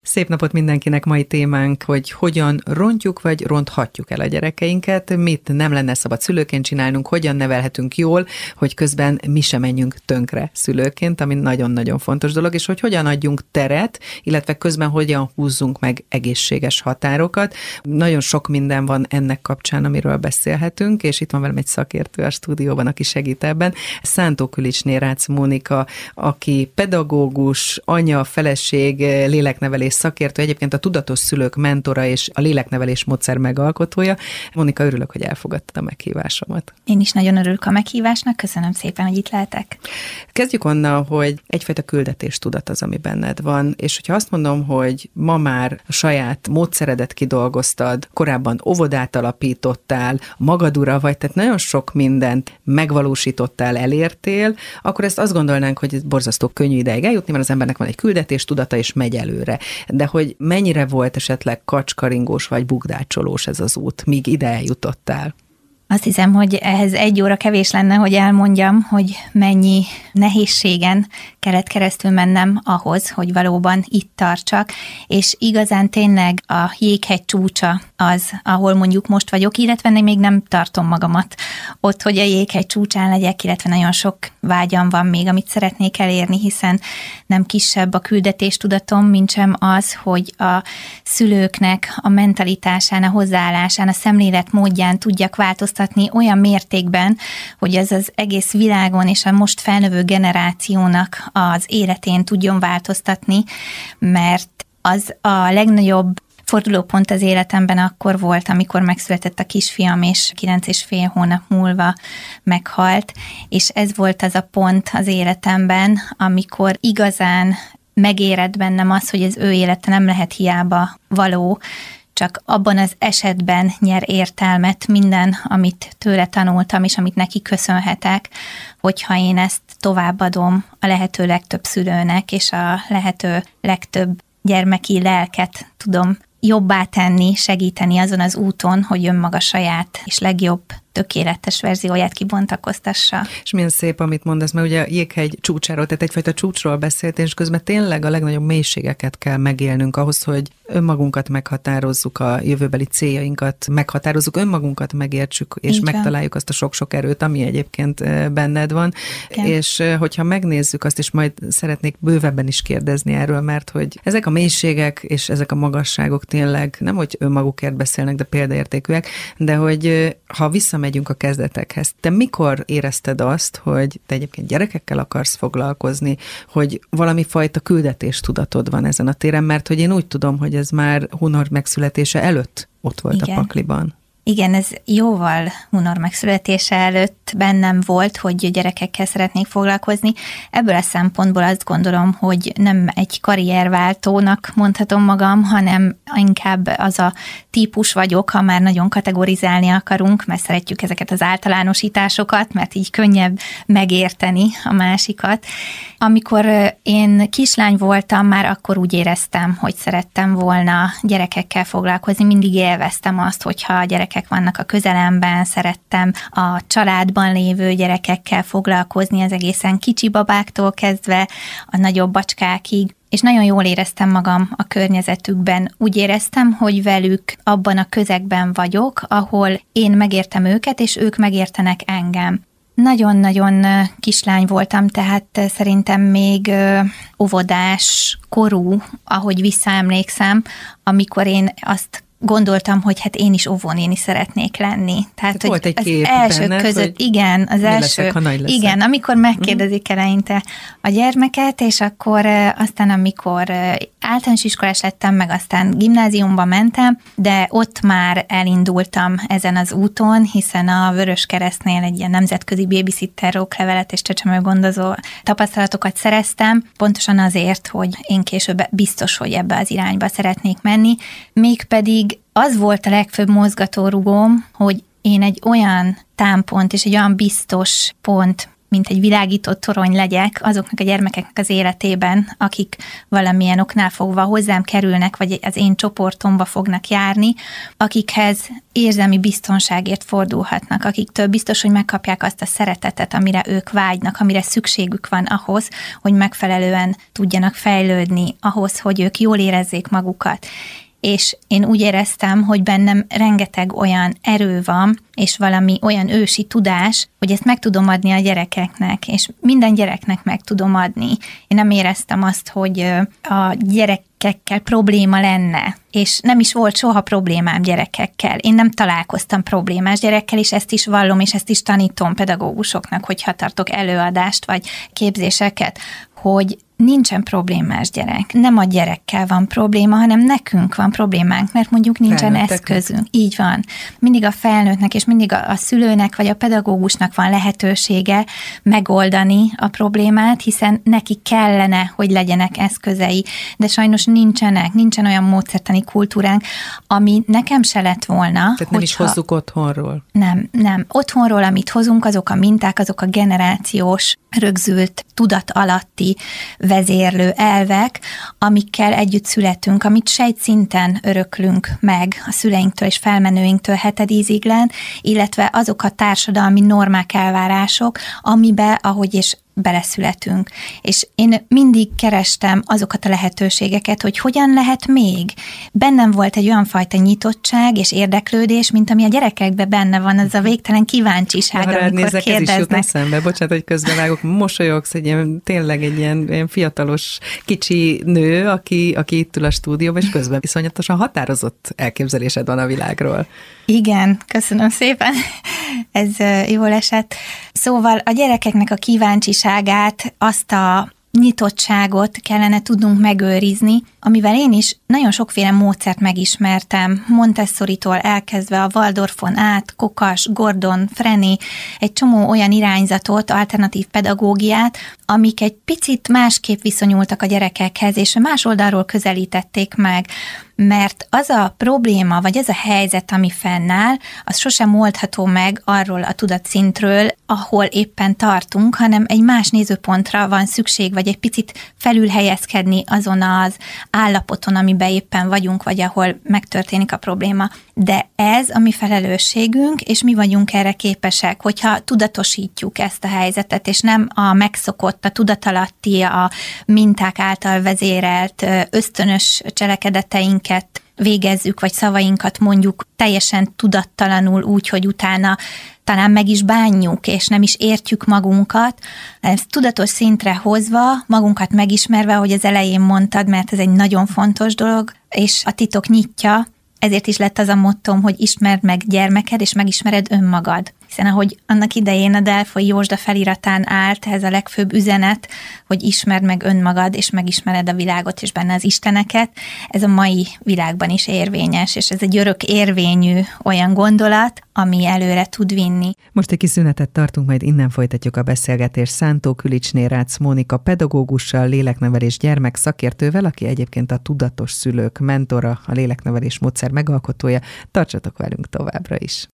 Szép napot mindenkinek, mai témánk, hogy hogyan rontjuk vagy ronthatjuk el a gyerekeinket, mit nem lenne szabad szülőként csinálnunk, hogyan nevelhetünk jól, hogy közben mi sem menjünk tönkre szülőként, ami nagyon-nagyon fontos dolog, és hogy hogyan adjunk teret, illetve közben hogyan húzzunk meg egészséges határokat. Nagyon sok minden van ennek kapcsán, amiről beszélhetünk, és itt van velem egy szakértő a stúdióban, aki segít ebben. Szántó Külicsné Rácz Mónika, aki pedagógus, anya, feleség, léleknevelés szakértő, egyébként a tudatos szülők mentora és a léleknevelés módszer megalkotója. Mónika, örülök, hogy elfogadtad a meghívásomat. Én is nagyon örülök a meghívásnak, köszönöm szépen, hogy itt lehetek. Kezdjük onnan, hogy egyfajta küldetéstudat az, ami benned van, és hogyha azt mondom, hogy ma már a saját módszeredet kidolgoztad, korábban óvodát alapítottál, magad ura vagy, tehát nagyon sok mindent megvalósítottál, elértél, akkor ezt azt gondolnánk, hogy borzasztó könnyű ideig eljutni, mert az embernek van egy küldetéstudata, és megy előre. De hogy mennyire volt esetleg kacskaringós vagy bukdácsolós ez az út, míg ide eljutottál? Azt hiszem, hogy ehhez 1 óra kevés lenne, hogy elmondjam, hogy mennyi nehézségen kellett keresztül mennem ahhoz, hogy valóban itt tartsak, és igazán tényleg a jéghegy csúcsa az, ahol mondjuk most vagyok, illetve még nem tartom magamat ott, hogy a jéghegy csúcsán legyek, illetve nagyon sok vágyam van még, amit szeretnék elérni, hiszen nem kisebb a küldetéstudatom, mint sem az, hogy a szülőknek a mentalitásán, a hozzáállásán, a szemléletmódján tudjak változtatni olyan mértékben, hogy ez az egész világon és a most felnövő generációnak az életén tudjon változtatni, mert az a legnagyobb fordulópont az életemben akkor volt, amikor megszületett a kisfiam, és 9,5 hónap múlva meghalt, és ez volt az a pont az életemben, amikor igazán megérett bennem az, hogy az ő élete nem lehet hiába való, csak abban az esetben nyer értelmet minden, amit tőle tanultam, és amit neki köszönhetek, hogyha én ezt továbbadom a lehető legtöbb szülőnek, és a lehető legtöbb gyermeki lelket tudom jobbá tenni, segíteni azon az úton, hogy önmaga saját és legjobb tökéletes verzióját kibontakoztassa. És milyen szép, amit mondasz, mert ugye a jéghegy csúcsáról, tehát egyfajta csúcsról beszélt, és közben tényleg a legnagyobb mélységeket kell megélnünk ahhoz, hogy önmagunkat meghatározzuk, a jövőbeli céljainkat meghatározzuk, önmagunkat megértsük, és így megtaláljuk azt a sok-sok erőt, ami egyébként benned van. Igen. És hogyha megnézzük azt, és majd szeretnék bővebben is kérdezni erről, mert hogy ezek a mélységek és ezek a magasságok tényleg nem, hogy önmagukért beszélnek, de példaértékűek, de hogy ha visszamegyünk a kezdetekhez, te mikor érezted azt, hogy te egyébként gyerekekkel akarsz foglalkozni, hogy valami fajta küldetéstudatod van ezen a téren, mert hogy én úgy tudom, hogy ez már Hunor megszületése előtt ott volt. Igen. A pakliban. Igen, ez jóval Hunor megszületése előtt bennem volt, hogy gyerekekkel szeretnék foglalkozni. Ebből a szempontból azt gondolom, hogy nem egy karrierváltónak mondhatom magam, hanem inkább az a típus vagyok, ha már nagyon kategorizálni akarunk, mert szeretjük ezeket az általánosításokat, mert így könnyebb megérteni a másikat. Amikor én kislány voltam, már akkor úgy éreztem, hogy szerettem volna gyerekekkel foglalkozni. Mindig élveztem azt, hogyha a gyerekek vannak a közelemben, szerettem a családban lévő gyerekekkel foglalkozni, az egészen kicsi babáktól kezdve a nagyobb bacskákig, és nagyon jól éreztem magam a környezetükben. Úgy éreztem, hogy velük abban a közegben vagyok, ahol én megértem őket, és ők megértenek engem. Nagyon-nagyon kislány voltam, tehát szerintem még óvodás korú, ahogy visszaemlékszem, amikor én azt gondoltam, hogy hát én is óvónéni szeretnék lenni. Tehát volt egy kép az elsők benned, között, igen, az első, leszek, ha nagy leszek. Igen, amikor megkérdezik eleinte a gyermeket, és akkor aztán, amikor általános iskolás lettem, meg aztán gimnáziumba mentem, de ott már elindultam ezen az úton, hiszen a Vöröskeresztnél egy ilyen nemzetközi babysitter oklevelet és csecsemőgondozó tapasztalatokat szereztem, pontosan azért, hogy én később biztos, hogy ebbe az irányba szeretnék menni, mégpedig az volt a legfőbb mozgatórugóm, hogy én egy olyan támpont és egy olyan biztos pont mint egy világított torony legyek azoknak a gyermekeknek az életében, akik valamilyen oknál fogva hozzám kerülnek, vagy az én csoportomba fognak járni, akikhez érzelmi biztonságért fordulhatnak, akiktől biztos, hogy megkapják azt a szeretetet, amire ők vágynak, amire szükségük van ahhoz, hogy megfelelően tudjanak fejlődni, ahhoz, hogy ők jól érezzék magukat. És én úgy éreztem, hogy bennem rengeteg olyan erő van, és valami olyan ősi tudás, hogy ezt meg tudom adni a gyerekeknek, és minden gyereknek meg tudom adni. Én nem éreztem azt, hogy a gyerekekkel probléma lenne, és nem is volt soha problémám gyerekekkel. Én nem találkoztam problémás gyerekkel, és ezt is vallom, és ezt is tanítom pedagógusoknak, hogyha tartok előadást, vagy képzéseket, hogy nincsen problémás gyerek. Nem a gyerekkel van probléma, hanem nekünk van problémánk, mert mondjuk nincsen eszközünk. Így van. Mindig a felnőttnek és mindig a szülőnek vagy a pedagógusnak van lehetősége megoldani a problémát, hiszen neki kellene, hogy legyenek eszközei, de sajnos nincsen olyan módszertani kultúránk, ami nekem se lett volna. Tehát nem is hozzuk otthonról. Nem. Otthonról, amit hozunk, azok a minták, azok a generációs, rögzült, tudat alatti vezérlő elvek, amikkel együtt születünk, amit sejtszinten öröklünk meg a szüleinktől és felmenőinktől hetedíziglen, illetve azok a társadalmi normák, elvárások, amibe, ahogy és beleszületünk. És én mindig kerestem azokat a lehetőségeket, hogy hogyan lehet még. Bennem volt egy olyan fajta nyitottság és érdeklődés, mint ami a gyerekekben benne van, az a végtelen kíváncsiság, amikor nézek, kérdeznek. Ez is jut eszembe. Bocsánat, hogy közbevágok, mosolyogsz, tényleg egy ilyen fiatalos kicsi nő, aki itt ül a stúdióban, és közben viszonyatosan határozott elképzelésed van a világról. Igen, köszönöm szépen. Ez jól esett. Szóval a gyerekeknek a kíváncsiságát, azt a nyitottságot kellene tudnunk megőrizni, amivel én is nagyon sokféle módszert megismertem, Montessori-tól elkezdve a Waldorfon át, Kokas, Gordon, Frené, egy csomó olyan irányzatot, alternatív pedagógiát, amik egy picit másképp viszonyultak a gyerekekhez, és más oldalról közelítették meg, mert az a probléma, vagy az a helyzet, ami fennáll, az sosem oldható meg arról a tudatszintről, ahol éppen tartunk, hanem egy más nézőpontra van szükség, vagy egy picit felülhelyezkedni azon az állapoton, amiben éppen vagyunk, vagy ahol megtörténik a probléma. De ez a mi felelősségünk, és mi vagyunk erre képesek, hogyha tudatosítjuk ezt a helyzetet, és nem a megszokott, a tudatalatti, a minták által vezérelt ösztönös cselekedeteinket végezzük, vagy szavainkat mondjuk teljesen tudattalanul úgy, hogy utána talán meg is bánjuk, és nem is értjük magunkat. Ezt tudatos szintre hozva, magunkat megismerve, ahogy az elején mondtad, mert ez egy nagyon fontos dolog, és a titok nyitja, ezért is lett az a mottom, hogy ismerd meg gyermeked, és megismered önmagad. Hiszen ahogy annak idején a Delfoi Józsda feliratán állt, ez a legfőbb üzenet, hogy ismerd meg önmagad, és megismered a világot, és benne az isteneket, ez a mai világban is érvényes, és ez egy örök érvényű olyan gondolat, ami előre tud vinni. Most egy kis szünetet tartunk, majd innen folytatjuk a beszélgetést Szántó Külicsné Rácz Mónika pedagógussal, léleknevelés gyermek szakértővel, aki egyébként a tudatos szülők mentora, a léleknevelés módszer megalkotója. Tartsatok velünk továbbra is!